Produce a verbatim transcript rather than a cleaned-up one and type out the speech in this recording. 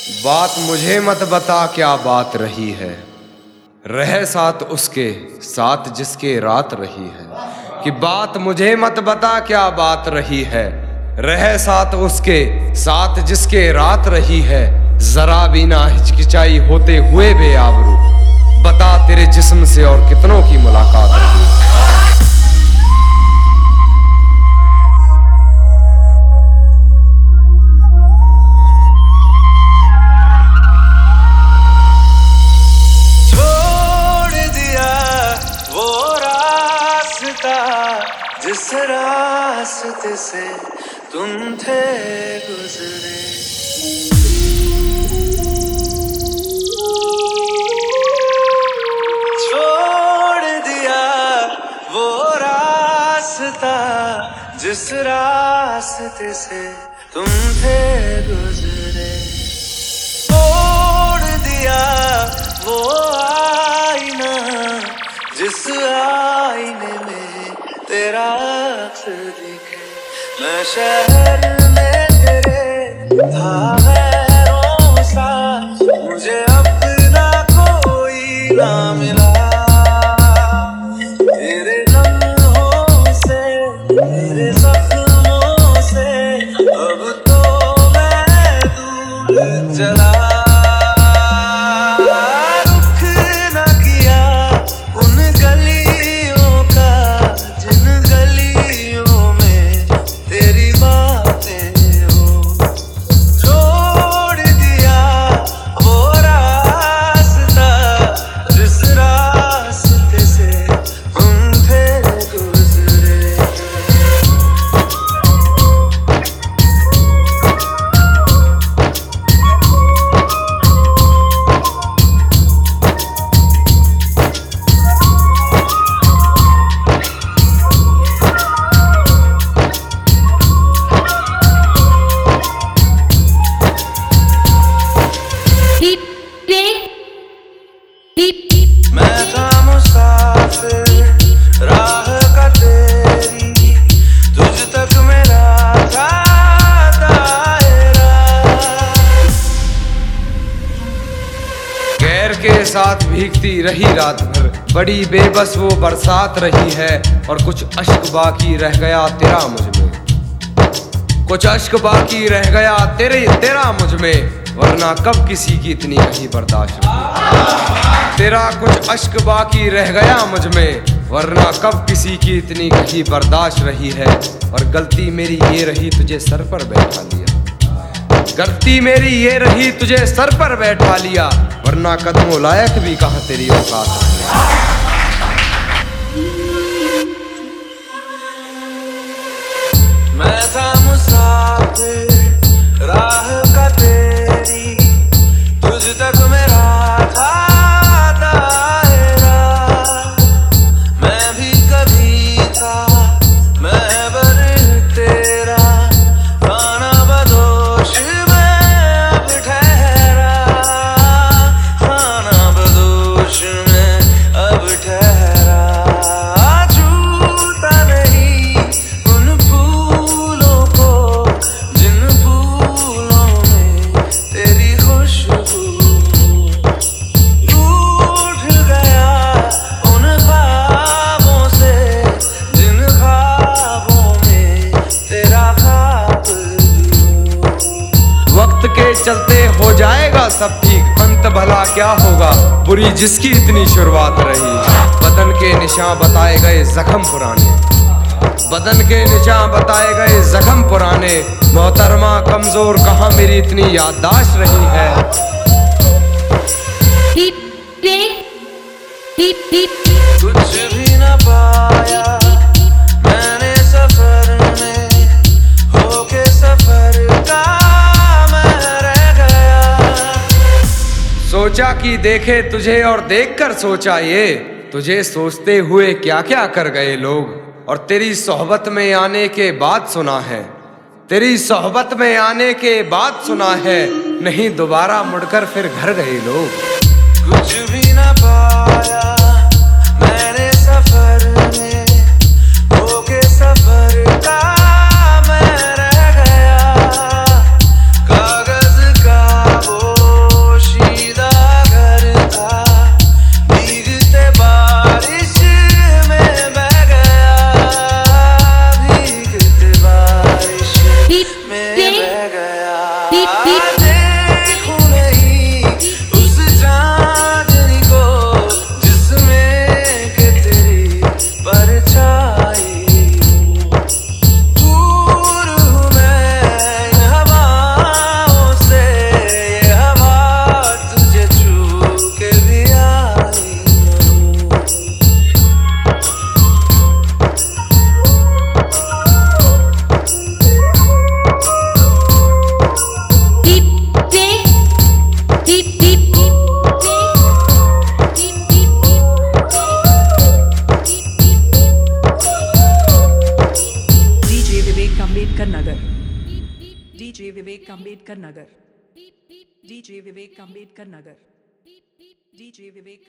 बात मुझे मत बता क्या बात रही है, रहे साथ उसके साथ जिसके रात रही है। कि बात मुझे मत बता क्या बात रही है, रहे साथ उसके साथ जिसके रात रही है। जरा भी ना हिचकिचाई होते हुए बेआबरू, बता तेरे जिस्म से और कितनों की मुलाकात रही है। जिस रास्ते से तुम थे गुजरे, छोड़ दिया वो रास्ता जिस रास्ते से तुम थे गुजरे, तोड़ दिया वो आईना जिस आईने में तेरा अक्स दिखे। मैं शहर में तेरे था गैरों सा, मुझे अपना कोई ना मिला। तेरे लम्हों से तेरे जख्मों से अब तो मैं दूर चला। मैं था मुसाफिर राह का तेरी, तुझ तक मेरा था दायरा। गैर के साथ भीगती रही रात भर, बड़ी बेबस वो बरसात रही है। और कुछ अश्क बाकी रह गया तेरा मुझ में, कुछ अश्क बाकी रह गया तेरे तेरा मुझ में। वरना कब किसी की इतनी कहीं बर्दाश्त रही। तेरा कुछ अश्क बाकी रह गया मुझ में, वरना कब किसी की इतनी कहीं बर्दाश्त रही है। और गलती मेरी ये रही तुझे सर पर बैठा लिया, गलती मेरी ये रही तुझे सर पर बैठा लिया। वरना कदमों लायक भी कहाँ तेरी औकात रही। मैं था मुसाफिर राह का तेरी, तुझ तक मेरा था दायरा। मैं भी कभी था महबर तेरा, खाना बदोश में अब ठहरा, खाना बदोश में अब ठहरा। छूता नहीं उन फूलों को जिन फूलों में तेरी खुशबू, रूठ गया उन ख्वाबों से जिन ख्वाबों में तेरा ख्वाब। वक्त के चलते हो जाएगा सब ठीक, अंत भला क्या होगा बुरी जिसकी इतनी शुरुआत रही। बदन के निशान बताए गए जख्म पुराने, बदन के निशान बताए गए जख्म पुराने। मोहतरमा कमजोर कहाँ मेरी इतनी याददाश्त रही है। कुछ भी न पाया मैंने सफर में, होके सफर का मैं रह गया। सोचा कि देखे तुझे और देखकर सोचा ये, तुझे सोचते हुए क्या क्या कर गए लोग। और तेरी सोहबत में आने के बाद सुना है, तेरी सोहबत में आने के बाद सुना है, नहीं दोबारा मुड़कर फिर घर गए लोग। कुछ भी न पाया मैंने सफर में, होके सफर का मैं रह गया। कागज का वो देखूं नहीं उस चांदनी को जिसमें के तेरी परछाई हो। दूर हूँ मैं इन हवाओं से, ये हवा तुझे छू के भी आई हो। DJ Vivek Ambedkar Nagar DJ Vivek Ambedkar Nagar DJ Vivek Ambedkar Nagar DJ विवेक